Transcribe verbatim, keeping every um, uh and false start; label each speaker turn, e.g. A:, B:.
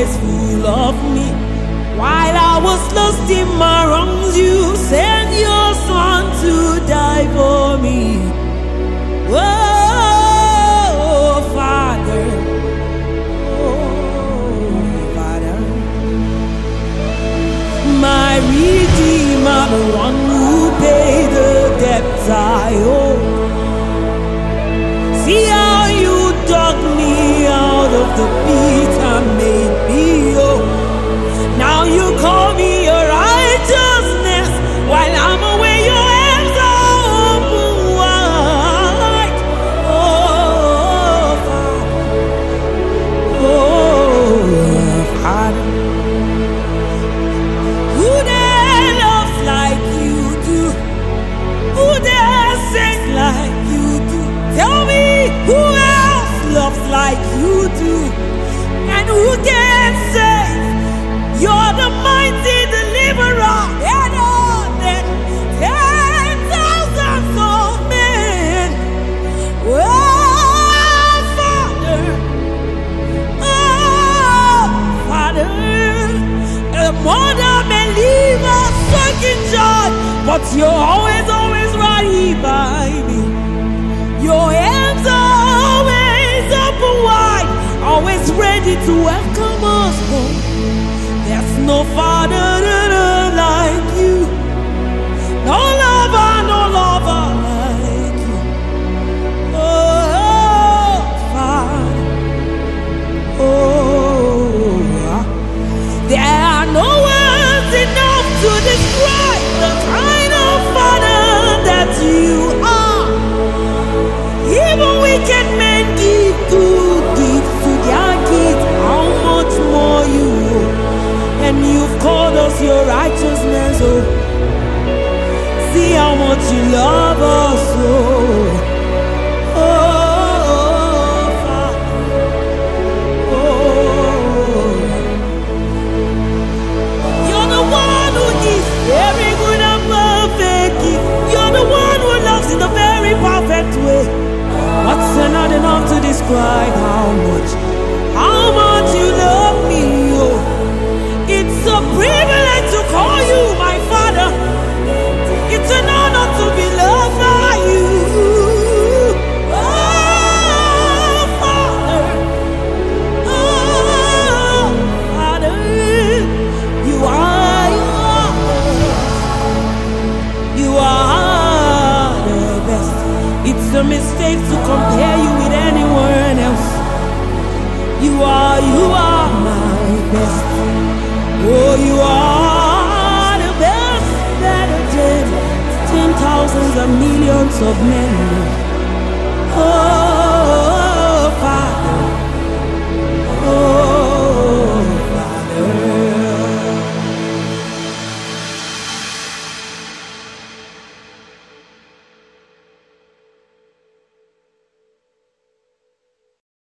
A: always full of me. While I was lost in my wrongs, you sent your son to die for me. Oh, Father, oh, Father, my Redeemer, the one who paid the debts I owe. See how you dug me out of the pit and made me whole. Now you call me your righteousness. While I'm away, your hands are open wide. Oh, Father, oh, Father, who there loves like you do? Who there sings like you do? Tell me, who else loves like you do? And who can save? You're the mighty deliverer, and all that ten thousands of men. Oh, Father, oh, Father, a mother may leave us stuck in joy, but you're always, always right by me. Your hands are always open wide, always ready to welcome us home. There's no father like you, no lover, no lover like you. Oh, Father, oh, there are no words enough to describe the kind of Father that you are. Even wicked men give good gifts to their kids. How much more you? And you've called us your righteousness, oh. See how much you love us, oh. Oh, Father, oh. You're the one who gives very good and perfect gift. You're the one who loves in a very perfect way. What's not enough to describe how much, how much you love me, oh. It's a privilege to call you my Father. It's an honor to be loved by you. Oh, Father. Oh, Father. You are, you are, you are the best. It's a mistake to compare you with anyone else. You are, you are my best. Oh, you are the best that I did. Ten thousands and millions of men.